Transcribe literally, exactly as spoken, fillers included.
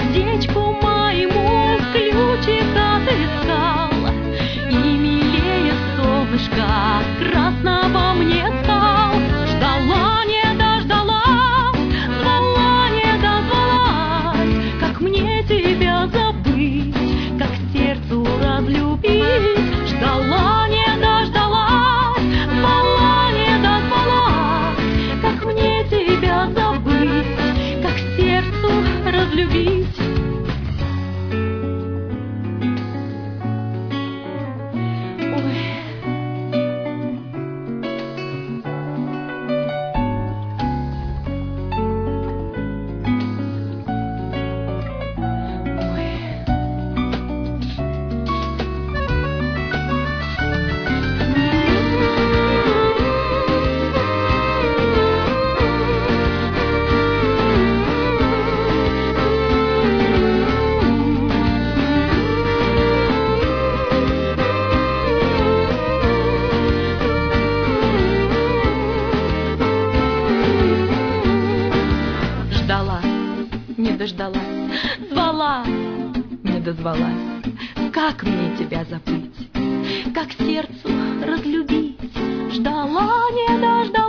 сердечку моему ключик отыскал, и милее солнышка красного мне стал. Ждала, не дождалась, звала, не дозвалась, как мне тебя забыть, как сердцу разлюбить. Ждала, не дождалась, звала, не дозвалась, как мне тебя забыть, как сердцу разлюбить. Не дождалась, звала, не дозвалась, как мне тебя забыть, как сердцу разлюбить. Ждала, не дождалась.